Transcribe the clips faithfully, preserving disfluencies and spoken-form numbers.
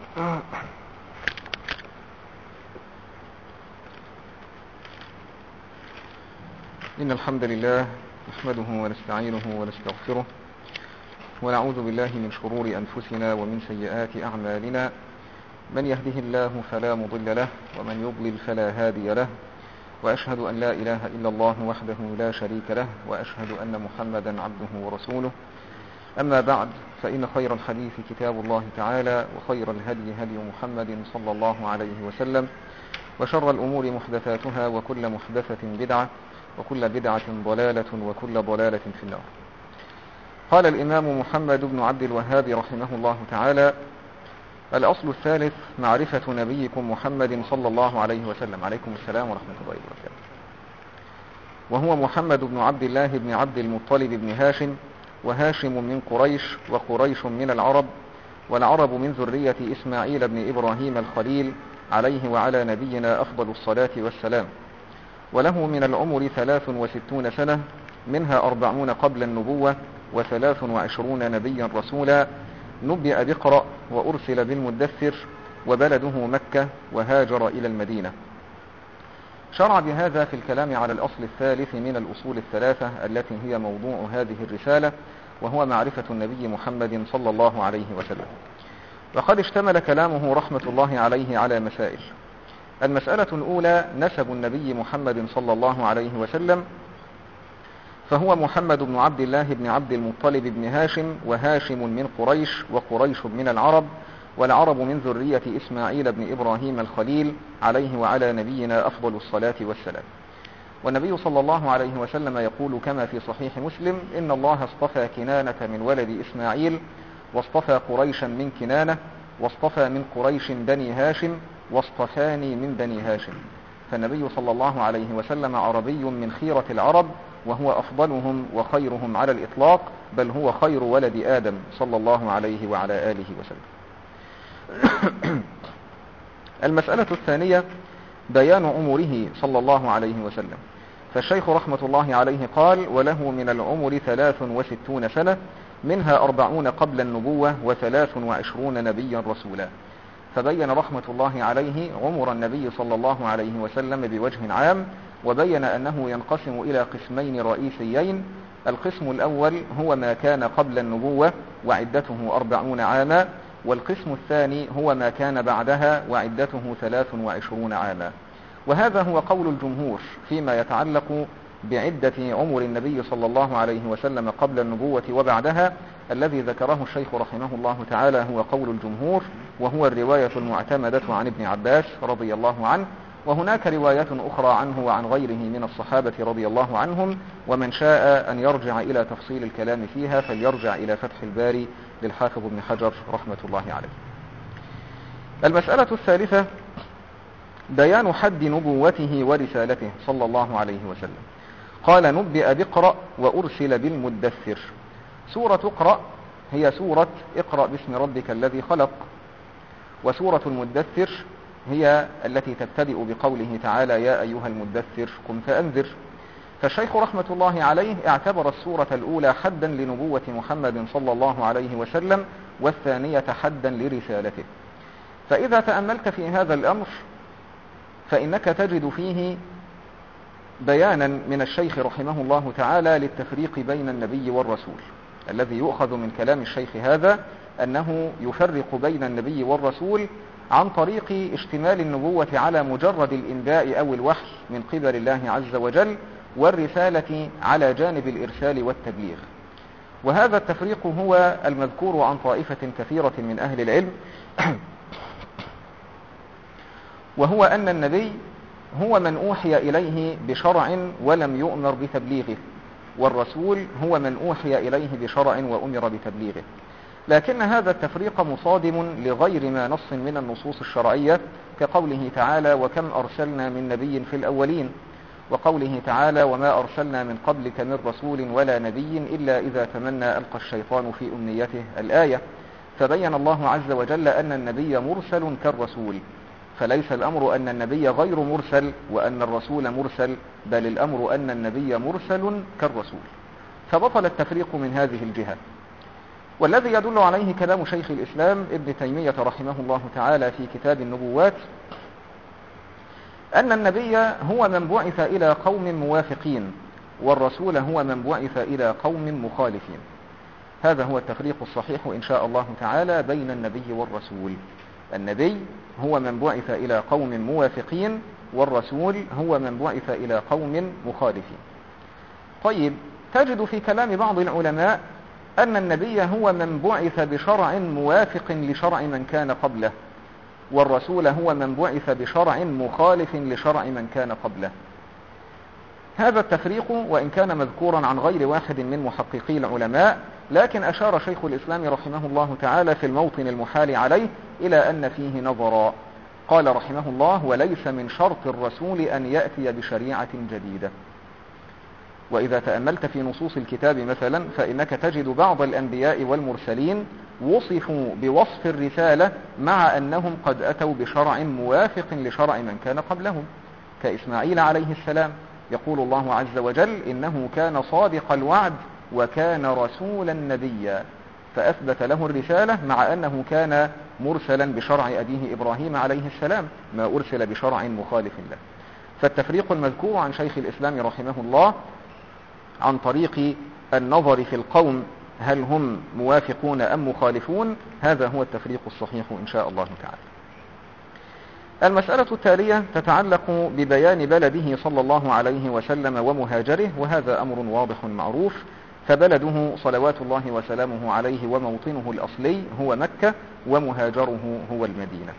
إن الحمد لله نحمده ونستعينه ونستغفره ونعوذ بالله من شرور أنفسنا ومن سيئات أعمالنا. من يهده الله فلا مضل له ومن يضلل فلا هادي له، وأشهد أن لا إله إلا الله وحده لا شريك له، وأشهد أن محمدا عبده ورسوله. أما بعد، فإن خير الحديث كتاب الله تعالى، وخير الهدي هدي محمد صلى الله عليه وسلم، وشر الأمور محدثاتها، وكل محدثة بدعة، وكل بدعة ضلالة، وكل ضلالة في النار. قال الإمام محمد بن عبد الوهاب رحمه الله تعالى: الأصل الثالث معرفة نبيكم محمد صلى الله عليه وسلم. عليكم السلام ورحمة الله وبركاته. وهو محمد بن عبد الله بن عبد المطلب بن هاشم، وهاشم من قريش، وقريش من العرب، والعرب من ذرية إسماعيل بن إبراهيم الخليل عليه وعلى نبينا أفضل الصلاة والسلام. وله من العمر ثلاث وستون سنة، منها أربعون قبل النبوة، وثلاث وعشرون نبيا رسولا. نبئ بقرأ وأرسل بالمدثر، وبلده مكة، وهاجر إلى المدينة. شرع بهذا في الكلام على الأصل الثالث من الأصول الثلاثة التي هي موضوع هذه الرسالة، وهو معرفة النبي محمد صلى الله عليه وسلم. وقد اشتمل كلامه رحمة الله عليه على مسائل. المسألة الأولى نسب النبي محمد صلى الله عليه وسلم، فهو محمد بن عبد الله بن عبد المطلب بن هاشم، وهاشم من قريش، وقريش من العرب، والعرب من ذرية إسماعيل بن إبراهيم الخليل عليه وعلى نبينا أفضل الصلاة والسلام. والنبي صلى الله عليه وسلم يقول كما في صحيح مسلم: إن الله اصطفى كنانة من ولد إسماعيل، واصطفى قريشا من كنانة، واصطفى من قريش بني هاشم، واصطفاني من بني هاشم. فالنبي صلى الله عليه وسلم عربي من خيرة العرب، وهو أفضلهم وخيرهم على الإطلاق، بل هو خير ولد آدم صلى الله عليه وعلى آله وسلم. المسألة الثانية بيان عمره صلى الله عليه وسلم. فالشيخ رحمة الله عليه قال: وله من العمر ثلاث وستون سنة، منها أربعون قبل النبوة، وثلاث وعشرون نبيا رسولا. فبين رحمة الله عليه عمر النبي صلى الله عليه وسلم بوجه عام، وبين أنه ينقسم إلى قسمين رئيسيين. القسم الأول هو ما كان قبل النبوة، وعدته أربعون عاما، والقسم الثاني هو ما كان بعدها، وعدته ثلاث وعشرون عاما. وهذا هو قول الجمهور فيما يتعلق بعدة عمر النبي صلى الله عليه وسلم قبل النبوة وبعدها. الذي ذكره الشيخ رحمه الله تعالى هو قول الجمهور، وهو الرواية المعتمدة عن ابن عباس رضي الله عنه. وهناك روايات أخرى عنه وعن غيره من الصحابة رضي الله عنهم، ومن شاء أن يرجع إلى تفصيل الكلام فيها فليرجع إلى فتح الباري للحافظ ابن حجر رحمة الله عليه. المسألة الثالثة بيان حد نبوته ورسالته صلى الله عليه وسلم. قال: نبئ بقرأ وأرسل بالمدثر. سورة اقرأ هي سورة اقرأ باسم ربك الذي خلق، وسورة المدثر هي التي تبتدئ بقوله تعالى: يا أيها المدثر قم فأنذر. فالشيخ رحمة الله عليه اعتبر السورة الأولى حدا لنبوة محمد صلى الله عليه وسلم، والثانية حدا لرسالته. فإذا تأملت في هذا الأمر فإنك تجد فيه بيانا من الشيخ رحمه الله تعالى للتفريق بين النبي والرسول. الذي يؤخذ من كلام الشيخ هذا أنه يفرق بين النبي والرسول عن طريق اشتمال النبوة على مجرد الإنباء أو الوحي من قبل الله عز وجل، والرسالة على جانب الإرسال والتبليغ. وهذا التفريق هو المذكور عن طائفة كثيرة من أهل العلم، وهو أن النبي هو من أوحي إليه بشرع ولم يؤمر بتبليغه، والرسول هو من أوحي إليه بشرع وأمر بتبليغه. لكن هذا التفريق مصادم لغير ما نص من النصوص الشرعية، كقوله تعالى: وكم أرسلنا من نبي في الأولين، وقوله تعالى: وما أرسلنا من قبلك من رسول ولا نبي إلا إذا تمنى ألقى الشيطان في أمنيته، الآية. فبين الله عز وجل أن النبي مرسل كالرسول، فليس الأمر أن النبي غير مرسل وأن الرسول مرسل، بل الأمر أن النبي مرسل كالرسول. فبطل التفريق من هذه الجهة. والذي يدل عليه كلام شيخ الإسلام ابن تيمية رحمه الله تعالى في كتاب النبوات أن النبي هو من بعث إلى قوم موافقين، والرسول هو من بعث إلى قوم مخالفين. هذا هو التفريق الصحيح إن شاء الله تعالى بين النبي والرسول. النبي هو من بعث إلى قوم موافقين، والرسول هو من بعث إلى قوم مخالفين. طيب، تجد في كلام بعض العلماء أن النبي هو من بعث بشرع موافق لشرع من كان قبله، والرسول هو من بعث بشرع مخالف لشرع من كان قبله. هذا التفريق وإن كان مذكورا عن غير واحد من محققي العلماء، لكن أشار شيخ الإسلام رحمه الله تعالى في الموطن المحال عليه إلى أن فيه نظرا. قال رحمه الله: وليس من شرط الرسول أن يأتي بشريعة جديدة. وإذا تأملت في نصوص الكتاب مثلا، فإنك تجد بعض الأنبياء والمرسلين وصفوا بوصف الرسالة مع أنهم قد أتوا بشرع موافق لشرع من كان قبلهم، كإسماعيل عليه السلام. يقول الله عز وجل: إنه كان صادق الوعد وكان رسولا نبيا، فأثبت له الرسالة مع أنه كان مرسلا بشرع أبيه إبراهيم عليه السلام، ما أرسل بشرع مخالف له. فالتفريق المذكور عن شيخ الإسلام رحمه الله عن طريق النظر في القوم هل هم موافقون أم مخالفون، هذا هو التفريق الصحيح إن شاء الله تعالى. المسألة التالية تتعلق ببيان بلده صلى الله عليه وسلم ومهاجره، وهذا أمر واضح معروف، فبلده صلوات الله وسلامه عليه وموطنه الأصلي هو مكة، ومهاجره هو المدينة.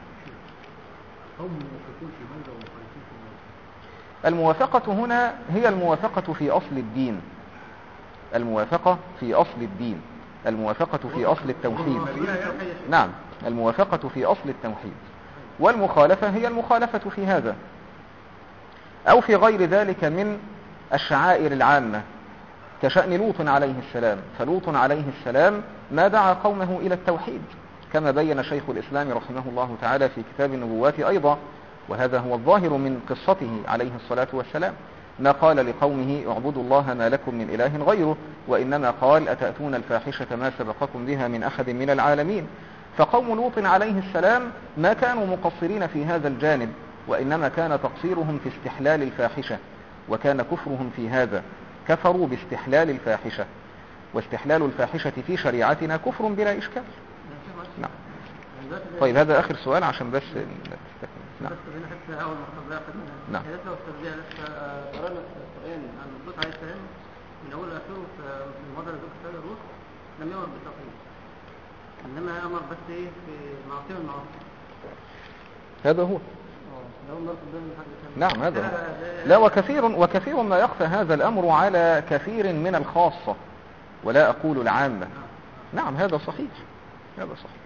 الموافقة هنا هي الموافقة في أصل الدين، الموافقة في أصل الدين، الموافقة في أصل التوحيد. نعم، الموافقة في أصل التوحيد، والمخالفة هي المخالفة في هذا أو في غير ذلك من الشعائر العامة، كشأن لوط عليه السلام. فلوط عليه السلام ما دعا قومه إلى التوحيد، كما بين شيخ الإسلام رحمه الله تعالى في كتاب النبوات أيضا، وهذا هو الظاهر من قصته عليه الصلاة والسلام. ما قال لقومه: اعبدوا الله ما لكم من إله غيره، وإنما قال: أتأتون الفاحشة ما سبقكم بها من أحد من العالمين. فقوم لوط عليه السلام ما كانوا مقصرين في هذا الجانب، وإنما كان تقصيرهم في استحلال الفاحشة، وكان كفرهم في هذا، كفروا باستحلال الفاحشة، واستحلال الفاحشة في شريعتنا كفر بلا إشكال. نعم. طيب، هذا آخر سؤال عشان بس نستكمل. نعم. نعم. لو استرجع لسه قرانا القرآن عن لوط عليه السلام من أول آخره في الموضع اللي ذكر الروح لم يأمر بالتقليد، إنما أمر بس إيه في معصية المعاصي. هذا هو. نعم، هذا هو. لا، وكثير وكثير ما يخفى هذا الأمر على كثير من الخاصة، ولا أقول العامة. نعم، هذا صحيح، هذا صحيح.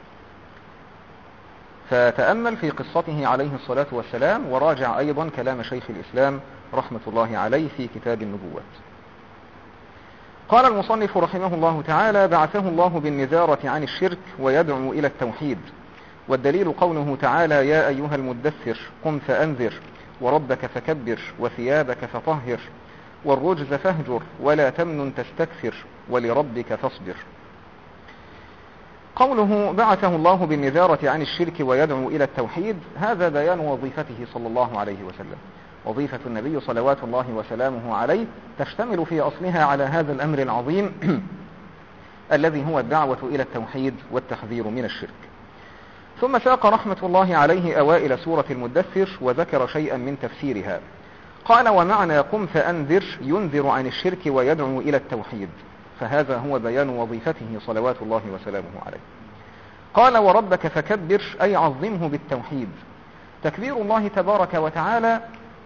فتأمل في قصته عليه الصلاة والسلام، وراجع أيضا كلام شيخ الإسلام رحمة الله عليه في كتاب النبوات. قال المصنف رحمه الله تعالى: بعثه الله بالنذارة عن الشرك ويدعو إلى التوحيد. والدليل قوله تعالى: يا أيها المدثر قم فأنذر وربك فكبر وثيابك فطهر والرجز فاهجر ولا تمنن تستكثر ولربك فاصبر. قوله بعثه الله بالنذارة عن الشرك ويدعو إلى التوحيد، هذا بيان وظيفته صلى الله عليه وسلم. وظيفة النبي صلوات الله وسلامه عليه تشتمل في أصلها على هذا الأمر العظيم الذي هو الدعوة إلى التوحيد والتحذير من الشرك. ثم ساق رحمة الله عليه أوائل سورة المدثر وذكر شيئا من تفسيرها. قال: ومعنى قم فأنذر ينذر عن الشرك ويدعو إلى التوحيد، فهذا هو بيان وظيفته صلوات الله وسلامه عليه. قال: وربك فكبر أي عظمه بالتوحيد. تكبير الله تبارك وتعالى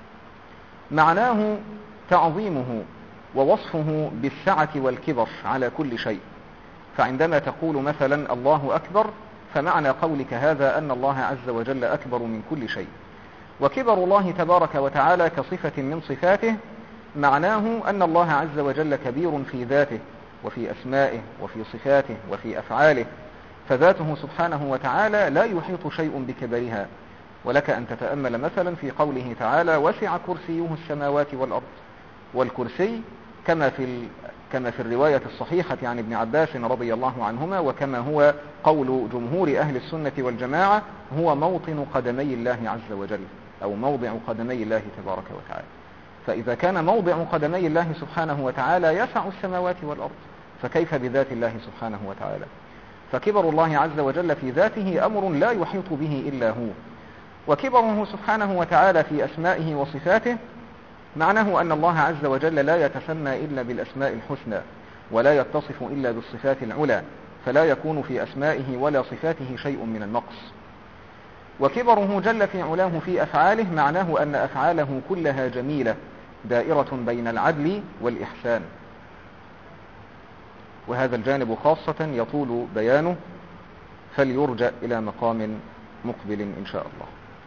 معناه تعظيمه ووصفه بالسعة والكبر على كل شيء. فعندما تقول مثلا الله أكبر، فمعنى قولك هذا أن الله عز وجل أكبر من كل شيء. وكبر الله تبارك وتعالى كصفة من صفاته معناه أن الله عز وجل كبير في ذاته وفي أسمائه وفي صفاته وفي أفعاله، فذاته سبحانه وتعالى لا يحيط شيء بكبرها. ولك أن تتأمل مثلا في قوله تعالى: وسع كرسيه السماوات والأرض. والكرسي كما في كما في الرواية الصحيحة عن ابن عباس رضي الله عنهما، وكما هو قول جمهور أهل السنة والجماعة، هو موطن قدمي الله عز وجل، أو موضع قدمي الله تبارك وتعالى. فإذا كان موضع قدمي الله سبحانه وتعالى يسع السماوات والأرض، فكيف بذات الله سبحانه وتعالى؟ فكبر الله عز وجل في ذاته أمر لا يحيط به إلا هو، وكبره سبحانه وتعالى في أسمائه وصفاته معناه أن الله عز وجل لا يتسمى إلا بالأسماء الحسنى، ولا يتصف إلا بالصفات العلى، فلا يكون في أسمائه ولا صفاته شيء من النقص. وكبره جل في علاه في أفعاله معناه أن أفعاله كلها جميلة دائرة بين العدل والإحسان، وهذا الجانب خاصة يطول بيانه، فليرجع إلى مقام مقبل إن شاء الله.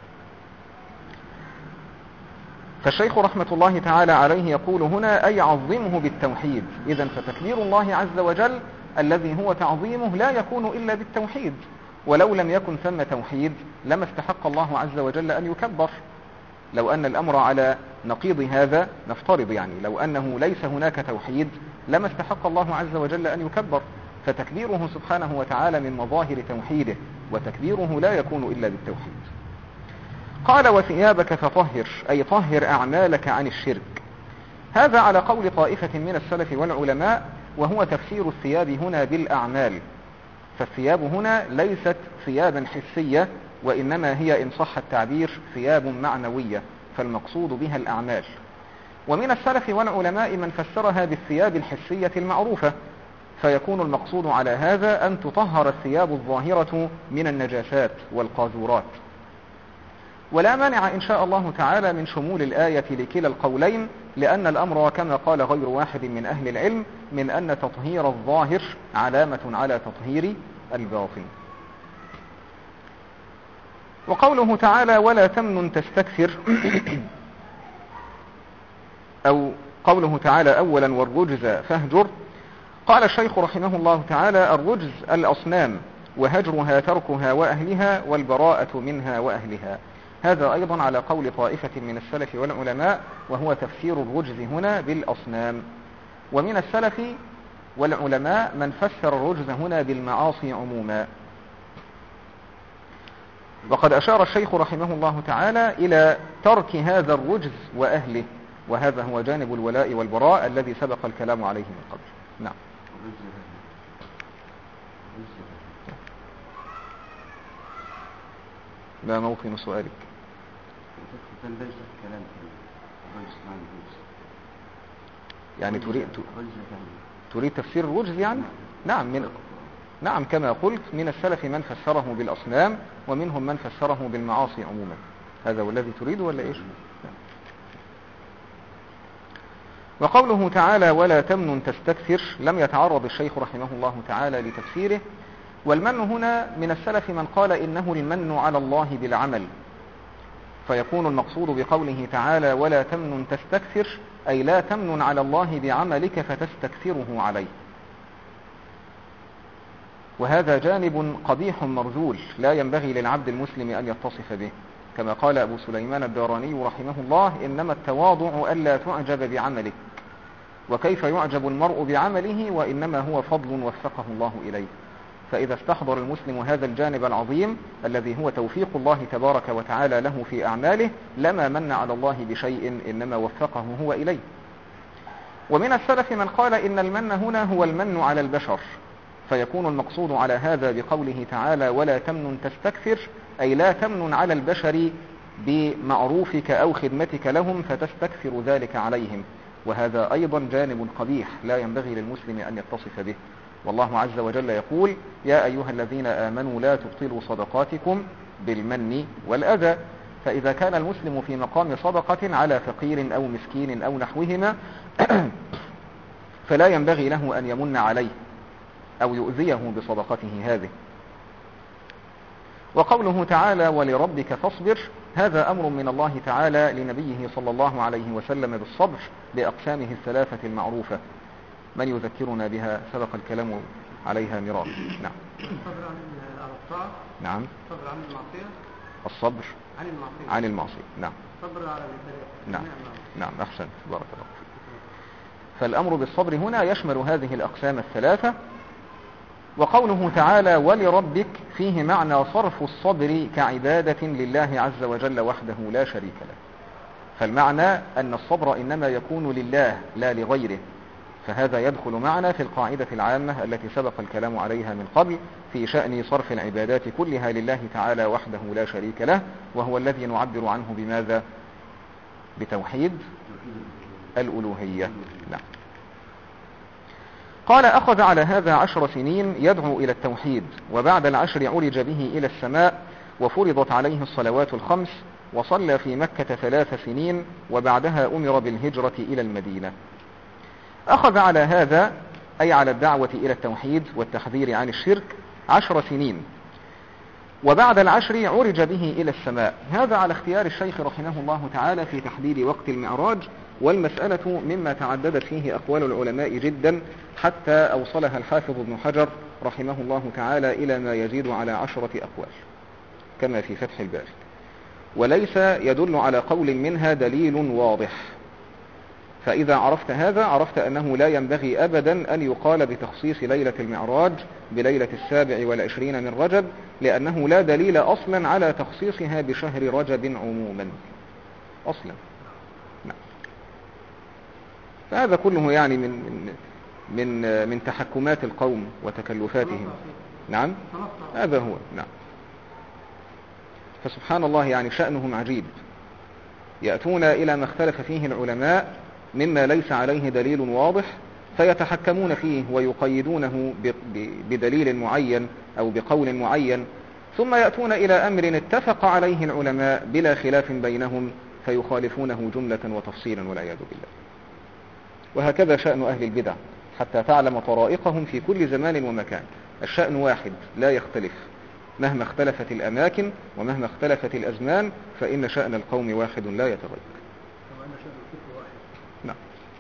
فالشيخ رحمة الله تعالى عليه يقول هنا أي عظمه بالتوحيد. إذن فتكبير الله عز وجل الذي هو تعظيمه لا يكون إلا بالتوحيد، ولو لم يكن ثم توحيد لما استحق الله عز وجل أن يكبر. لو أن الأمر على نقيض هذا، نفترض يعني لو أنه ليس هناك توحيد لما استحق الله عز وجل أن يكبر. فتكبيره سبحانه وتعالى من مظاهر توحيده، وتكبيره لا يكون إلا بالتوحيد. قال وثيابك فطهر، أي طهر أعمالك عن الشرك. هذا على قول طائفة من السلف والعلماء، وهو تفسير الثياب هنا بالأعمال. فالثياب هنا ليست ثيابا حسية، وإنما هي إن صح التعبير ثياب معنوية، فالمقصود بها الأعمال. ومن السلف والعلماء من فسرها بالثياب الحسية المعروفة، فيكون المقصود على هذا أن تطهر الثياب الظاهرة من النجاسات والقاذورات. ولا مانع إن شاء الله تعالى من شمول الآية لكلا القولين، لأن الأمر كما قال غير واحد من أهل العلم من أن تطهير الظاهر علامة على تطهير الباطن. وقوله تعالى ولا تمنن تستكثر أو قوله تعالى أولا والرجز فاهجر. قال الشيخ رحمه الله تعالى الرجز الأصنام، وهجرها تركها وأهلها، والبراءة منها وأهلها. هذا أيضا على قول طائفة من السلف والعلماء، وهو تفسير الرجز هنا بالأصنام. ومن السلف والعلماء من فسر الرجز هنا بالمعاصي عموما. وقد أشار الشيخ رحمه الله تعالى إلى ترك هذا الرجز وأهله، وهذا هو جانب الولاء والبراء الذي سبق الكلام عليه من قبل. نعم. لا موطن سؤالك. يعني تريد تريد تفسير الرجز يعني؟ نعم من نعم كما قلت من السلف من فسره بالأصنام، ومنهم من فسره بالمعاصي عموما. هذا هو الذي تريد ولا إيش؟ نعم. وقوله تعالى ولا تمنن تستكثر لم يتعرض الشيخ رحمه الله تعالى لتفسيره. والمن هنا من السلف من قال إنه المن على الله بالعمل، فيكون المقصود بقوله تعالى ولا تمنن تستكثر أي لا تمنن على الله بعملك فتستكثره عليه. وهذا جانب قبيح مرذول لا ينبغي للعبد المسلم أن يتصف به، كما قال أبو سليمان الداراني رحمه الله إنما التواضع ألا تعجب بعملك. وكيف يعجب المرء بعمله وإنما هو فضل وفقه الله إليه. فإذا استحضر المسلم هذا الجانب العظيم الذي هو توفيق الله تبارك وتعالى له في أعماله لما من على الله بشيء، إنما وفقه هو إليه. ومن السلف من قال إن المن هنا هو المن على البشر، فيكون المقصود على هذا بقوله تعالى ولا تمنن تستكثر أي لا تمنن على البشر بمعروفك أو خدمتك لهم فتستكثر ذلك عليهم. وهذا أيضا جانب قبيح لا ينبغي للمسلم أن يتصف به. والله عز وجل يقول يا أيها الذين آمنوا لا تبطلوا صدقاتكم بالمن والأذى. فإذا كان المسلم في مقام صدقة على فقير أو مسكين أو نحوهما فلا ينبغي له أن يمن عليه أو يؤذيه بصدقته هذه. وقوله تعالى ولربك فاصبر هذا أمر من الله تعالى لنبيه صلى الله عليه وسلم بالصبر بأقسامه الثلاثة المعروفة. من يذكرنا بها؟ سبق الكلام عليها مرارا. نعم. الصبر على الطاعة. نعم. الصبر عن المعصية. الصبر عن المعصية. عن المعصية. نعم. الصبر على الإبتلاء. نعم. نعم أحسنت بارك الله. فالأمر بالصبر هنا يشمل هذه الأقسام الثلاثة. وقوله تعالى ولربك فيه معنى صرف الصبر كعبادة لله عز وجل وحده لا شريك له. فالمعنى أن الصبر إنما يكون لله لا لغيره، فهذا يدخل معنا في القاعدة العامة التي سبق الكلام عليها من قبل في شأن صرف العبادات كلها لله تعالى وحده لا شريك له، وهو الذي نعبر عنه بماذا؟ بتوحيد الألوهية. نعم. قال أخذ على هذا عشر سنين يدعو إلى التوحيد، وبعد العشر عرج به إلى السماء وفرضت عليه الصلوات الخمس، وصلى في مكة ثلاث سنين، وبعدها أمر بالهجرة إلى المدينة. أخذ على هذا أي على الدعوة إلى التوحيد والتحذير عن الشرك عشر سنين، وبعد العشر عرج به إلى السماء. هذا على اختيار الشيخ رحمه الله تعالى في تحديد وقت المعراج، والمسألة مما تعددت فيه أقوال العلماء جدا حتى أوصلها الحافظ ابن حجر رحمه الله تعالى إلى ما يزيد على عشرة أقوال كما في فتح الباري، وليس يدل على قول منها دليل واضح. فإذا عرفت هذا عرفت أنه لا ينبغي أبدا أن يقال بتخصيص ليلة المعراج بليلة السابع والعشرين من رجب، لأنه لا دليل أصلا على تخصيصها بشهر رجب عموما أصلا. نعم. فهذا كله يعني من من من, من تحكمات القوم وتكلفاتهم. نعم هذا هو. نعم. فسبحان الله يعني شأنهم عجيب، يأتون إلى ما اختلف فيه العلماء مما ليس عليه دليل واضح فيتحكمون فيه ويقيدونه بدليل معين أو بقول معين، ثم يأتون إلى أمر اتفق عليه العلماء بلا خلاف بينهم فيخالفونه جملة وتفصيلا والعياذ بالله. وهكذا شأن أهل البدع حتى تعلم طرائقهم في كل زمان ومكان. الشأن واحد لا يختلف مهما اختلفت الأماكن ومهما اختلفت الأزمان، فإن شأن القوم واحد لا يتغير. نعم.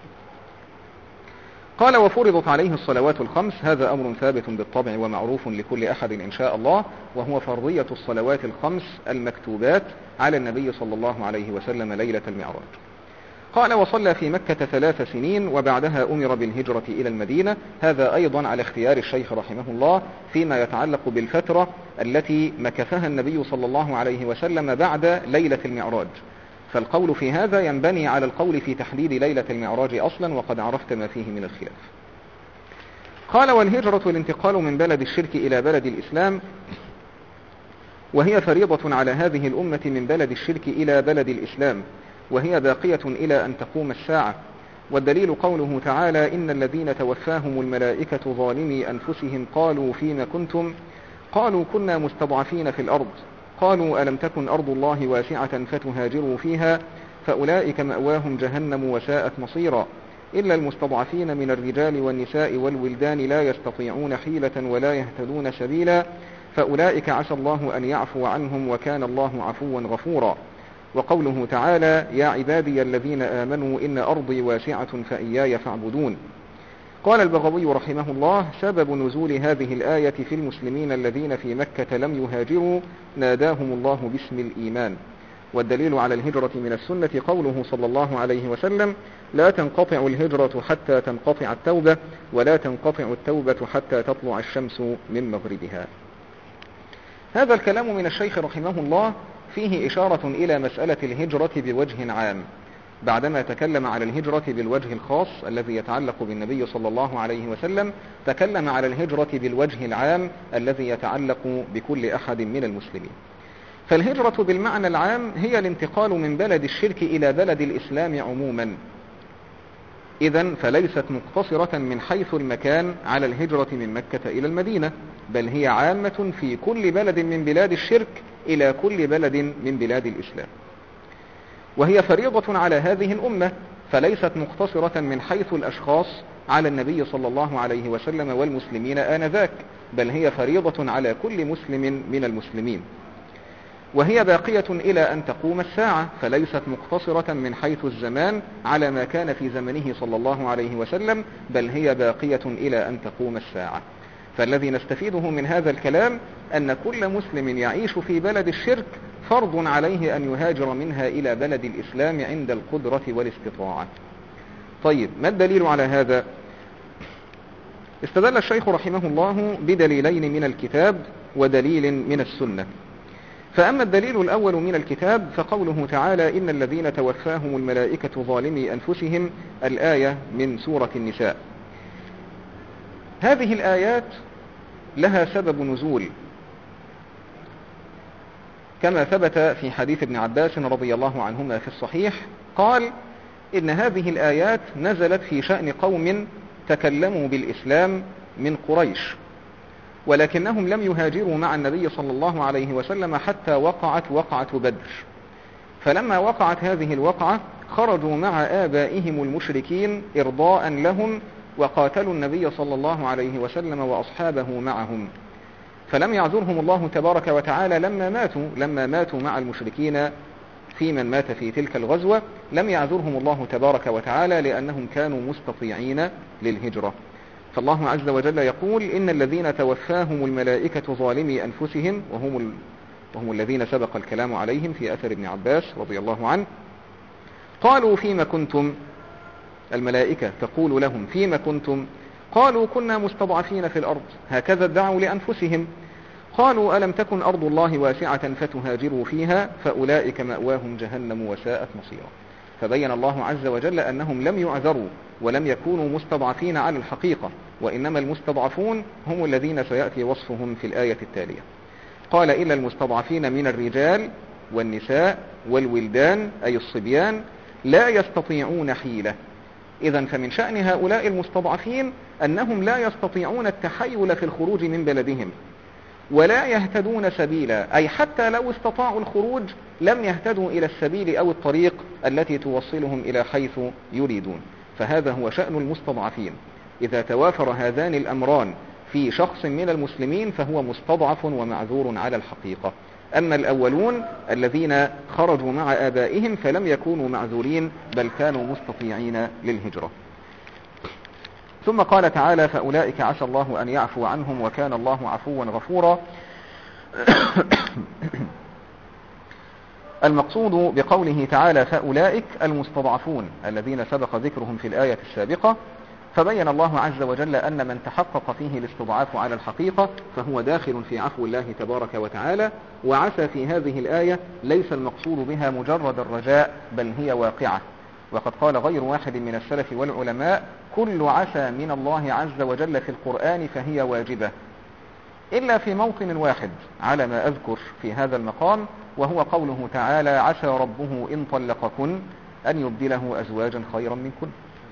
قال وفرضت عليه الصلوات الخمس. هذا أمر ثابت بالطبع ومعروف لكل أحد إن شاء الله، وهو فرضية الصلوات الخمس المكتوبات على النبي صلى الله عليه وسلم ليلة المعراج. قال وصلى في مكة ثلاث سنين، وبعدها أمر بالهجرة إلى المدينة. هذا أيضا على اختيار الشيخ رحمه الله فيما يتعلق بالفترة التي مكثها النبي صلى الله عليه وسلم بعد ليلة المعراج، فالقول في هذا ينبني على القول في تحديد ليلة المعراج أصلا، وقد عرفت ما فيه من الخلاف. قال والهجرة الانتقال من بلد الشرك إلى بلد الإسلام، وهي فريضة على هذه الأمة من بلد الشرك إلى بلد الإسلام، وهي باقية إلى أن تقوم الساعة. والدليل قوله تعالى إن الذين توفاهم الملائكة ظالمي أنفسهم قالوا فيما كنتم قالوا كنا مستضعفين في الأرض قالوا ألم تكن أرض الله واسعة فتهاجروا فيها فأولئك مأواهم جهنم وساءت مصيرا إلا المستضعفين من الرجال والنساء والولدان لا يستطيعون حيلة ولا يهتدون سبيلا فأولئك عسى الله أن يعفو عنهم وكان الله عفوا غفورا. وقوله تعالى يا عبادي الذين آمنوا إن أرضي واسعة فإياي فاعبدون. قال البغوي رحمه الله سبب نزول هذه الآية في المسلمين الذين في مكة لم يهاجروا ناداهم الله باسم الإيمان. والدليل على الهجرة من السنة قوله صلى الله عليه وسلم لا تنقطع الهجرة حتى تنقطع التوبة ولا تنقطع التوبة حتى تطلع الشمس من مغربها. هذا الكلام من الشيخ رحمه الله فيه إشارة إلى مسألة الهجرة بوجه عام، بعدما تكلم على الهجرة بالوجه الخاص الذي يتعلق بالنبي صلى الله عليه وسلم تكلم على الهجرة بالوجه العام الذي يتعلق بكل أحد من المسلمين. فالهجرة بالمعنى العام هي الانتقال من بلد الشرك إلى بلد الإسلام عموما، إذن فليست مقتصرة من حيث المكان على الهجرة من مكة إلى المدينة، بل هي عامة في كل بلد من بلاد الشرك إلى كل بلد من بلاد الإسلام، وهي فريضة على هذه الأمة، فليست مقتصرة من حيث الأشخاص على النبي صلى الله عليه وسلم والمسلمين آنذاك، بل هي فريضة على كل مسلم من المسلمين، وهي باقية إلى أن تقوم الساعة، فليست مقتصرة من حيث الزمان على ما كان في زمنه صلى الله عليه وسلم، بل هي باقية إلى أن تقوم الساعة. فالذي نستفيده من هذا الكلام أن كل مسلم يعيش في بلد الشرك فرض عليه أن يهاجر منها إلى بلد الإسلام عند القدرة والاستطاعة. طيب ما الدليل على هذا؟ استدل الشيخ رحمه الله بدليلين من الكتاب ودليل من السنة. فأما الدليل الأول من الكتاب فقوله تعالى إن الذين توفاهم الملائكة ظالمي أنفسهم، الآية من سورة النساء. هذه الآيات لها سبب نزول كما ثبت في حديث ابن عباس رضي الله عنهما في الصحيح، قال إن هذه الآيات نزلت في شأن قوم تكلموا بالإسلام من قريش، ولكنهم لم يهاجروا مع النبي صلى الله عليه وسلم حتى وقعت وقعة بدر. فلما وقعت هذه الوقعة خرجوا مع آبائهم المشركين إرضاء لهم، وقاتلوا النبي صلى الله عليه وسلم وأصحابه معهم، فلم يعذرهم الله تبارك وتعالى لما ماتوا لما ماتوا مع المشركين في من مات في تلك الغزوة، لم يعذرهم الله تبارك وتعالى لأنهم كانوا مستطيعين للهجرة. فالله عز وجل يقول إن الذين توفاهم الملائكة ظالمي أنفسهم، وهم, ال... وهم الذين سبق الكلام عليهم في أثر ابن عباس رضي الله عنه، قالوا فيما كنتم، الملائكة تقول لهم فيما كنتم، قالوا كنا مستضعفين في الأرض، هكذا ادعوا لأنفسهم. قالوا ألم تكن أرض الله واسعة فتهاجروا فيها فأولئك مأواهم جهنم وساءت مصيرا. فبين الله عز وجل أنهم لم يعذروا ولم يكونوا مستضعفين على الحقيقة، وإنما المستضعفون هم الذين سيأتي وصفهم في الآية التالية. قال إلا المستضعفين من الرجال والنساء والولدان، أي الصبيان، لا يستطيعون حيلة. إذن فمن شأن هؤلاء المستضعفين أنهم لا يستطيعون التحيل في الخروج من بلدهم، ولا يهتدون سبيلا، أي حتى لو استطاعوا الخروج لم يهتدوا إلى السبيل أو الطريق التي توصلهم إلى حيث يريدون. فهذا هو شأن المستضعفين. إذا توافر هذان الأمران في شخص من المسلمين فهو مستضعف ومعذور على الحقيقة. أما الأولون الذين خرجوا مع آبائهم فلم يكونوا معذورين، بل كانوا مستطيعين للهجرة. ثم قال تعالى فأولئك عسى الله أن يعفو عنهم وكان الله عفوا غفورا. المقصود بقوله تعالى فأولئك المستضعفون الذين سبق ذكرهم في الآية السابقة. فبين الله عز وجل أن من تحقق فيه الاستضعاف على الحقيقة فهو داخل في عفو الله تبارك وتعالى. وعسى في هذه الآية ليس المقصود بها مجرد الرجاء، بل هي واقعة. وقد قال غير واحد من السلف والعلماء كل عسى من الله عز وجل في القرآن فهي واجبة، إلا في موطن واحد على ما أذكر في هذا المقام، وهو قوله تعالى عسى ربه إن طلقكن أن يبدله أزواجا خيرا منكن.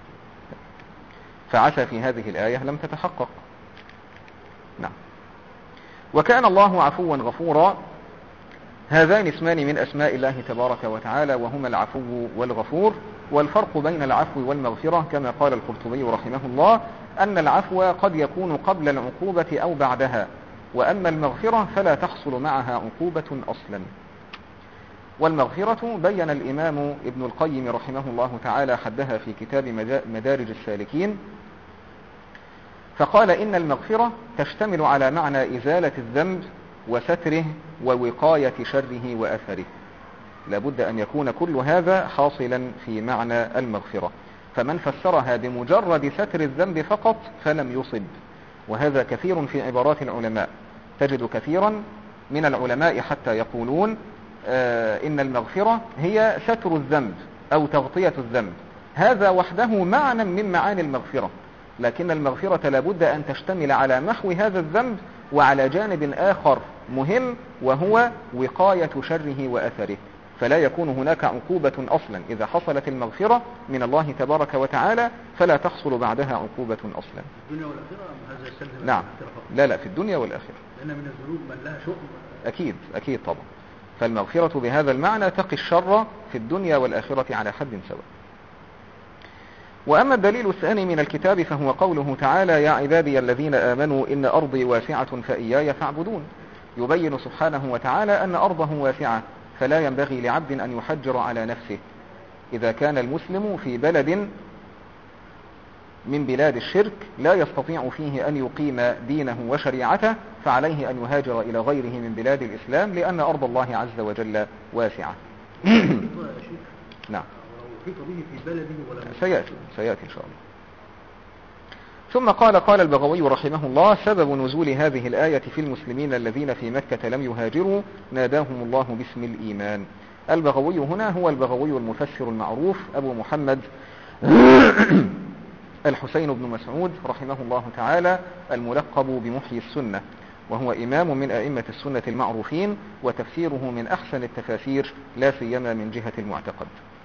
فعسى في هذه الآية لم تتحقق. نعم. وكان الله عفوا غفورا، هذان اسمان من أسماء الله تبارك وتعالى، وهما العفو والغفور. والفرق بين العفو والمغفرة كما قال القرطبي رحمه الله أن العفو قد يكون قبل العقوبة أو بعدها، وأما المغفرة فلا تحصل معها عقوبة أصلا. والمغفرة بين الإمام ابن القيم رحمه الله تعالى حدها في كتاب مدارج السالكين، فقال إن المغفرة تشتمل على معنى إزالة الذنب وستره ووقاية شره وأثره. لابد أن يكون كل هذا حاصلا في معنى المغفرة. فمن فسرها بمجرد ستر الذنب فقط فلم يصب، وهذا كثير في عبارات العلماء. تجد كثيرا من العلماء حتى يقولون آه إن المغفرة هي ستر الذنب أو تغطية الذنب. هذا وحده معنى من معاني المغفرة، لكن المغفرة لابد أن تشتمل على محو هذا الذنب وعلى جانب آخر مهم، وهو وقاية شره وأثره. فلا يكون هناك عقوبة أصلا. إذا حصلت المغفرة من الله تبارك وتعالى فلا تحصل بعدها عقوبة أصلا. في الدنيا والآخرة هذا السلم. نعم. لا لا في الدنيا والآخرة، لأن من الذنوب من لها شؤم. أكيد أكيد طبعا. فالمغفرة بهذا المعنى تقي الشر في الدنيا والآخرة على حد سواء. وأما الدليل الثاني من الكتاب فهو قوله تعالى يا عبادي الذين آمنوا إن أرضي واسعة فإياي فاعبدون. يبين سبحانه وتعالى أن أرضه واسعة، فلا ينبغي لعبد أن يحجر على نفسه. إذا كان المسلم في بلد من بلاد الشرك لا يستطيع فيه أن يقيم دينه وشريعته، فعليه أن يهاجر إلى غيره من بلاد الإسلام، لأن أرض الله عز وجل واسعة. نعم. أحيط به في بلده ولا سيأتي سيأتي إن شاء الله. ثم قال قال البغوي رحمه الله: سبب نزول هذه الآية في المسلمين الذين في مكة لم يهاجروا ناداهم الله باسم الإيمان. البغوي هنا هو البغوي المفسر المعروف أبو محمد الحسين بن مسعود رحمه الله تعالى، الملقب بمحيي السنة، وهو إمام من أئمة السنة المعروفين، وتفسيره من أحسن التفاسير لا سيما من جهة المعتقد.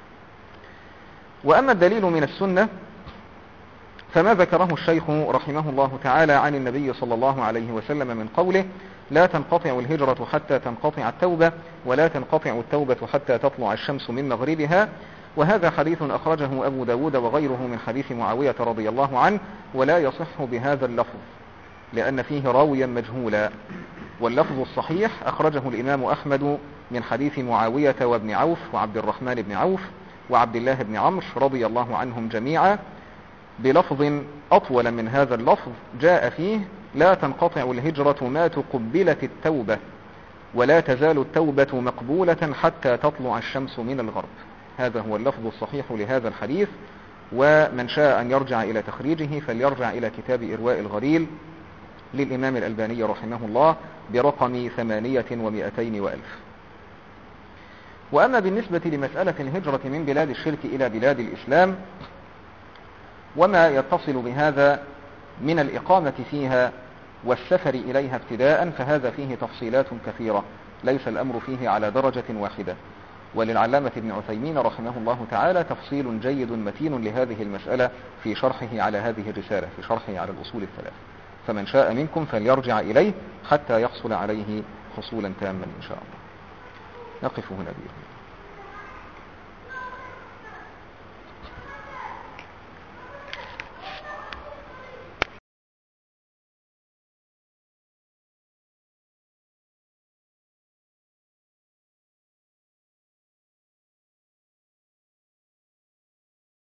وأما الدليل من السنة فما ذكره الشيخ رحمه الله تعالى عن النبي صلى الله عليه وسلم من قوله: لا تنقطع الهجرة حتى تنقطع التوبة، ولا تنقطع التوبة حتى تطلع الشمس من مغربها. وهذا حديث أخرجه أبو داود وغيره من حديث معاوية رضي الله عنه، ولا يصح بهذا اللفظ لأن فيه راويا مجهولا. واللفظ الصحيح أخرجه الإمام أحمد من حديث معاوية وابن عوف وعبد الرحمن بن عوف وعبد الله بن عمرو رضي الله عنهم جميعا بلفظ أطول من هذا اللفظ، جاء فيه: لا تنقطع الهجرة ما تقبلت التوبة، ولا تزال التوبة مقبولة حتى تطلع الشمس من الغرب. هذا هو اللفظ الصحيح لهذا الحديث. ومن شاء أن يرجع إلى تخريجه فليرجع إلى كتاب إرواء الغليل للإمام الألباني رحمه الله برقم ثمانية ومئتين وألف. وأما بالنسبة لمسألة الهجرة من بلاد الشرك إلى بلاد الإسلام وما يتصل بهذا من الإقامة فيها والسفر إليها ابتداء، فهذا فيه تفصيلات كثيرة، ليس الأمر فيه على درجة واحدة. وللعلامة ابن عثيمين رحمه الله تعالى تفصيل جيد متين لهذه المسألة في شرحه على هذه الرسالة، في شرحه على الأصول الثلاث. فمن شاء منكم فليرجع إليه حتى يحصل عليه حصولا تاما إن شاء الله. نقف هنا بإذن الله.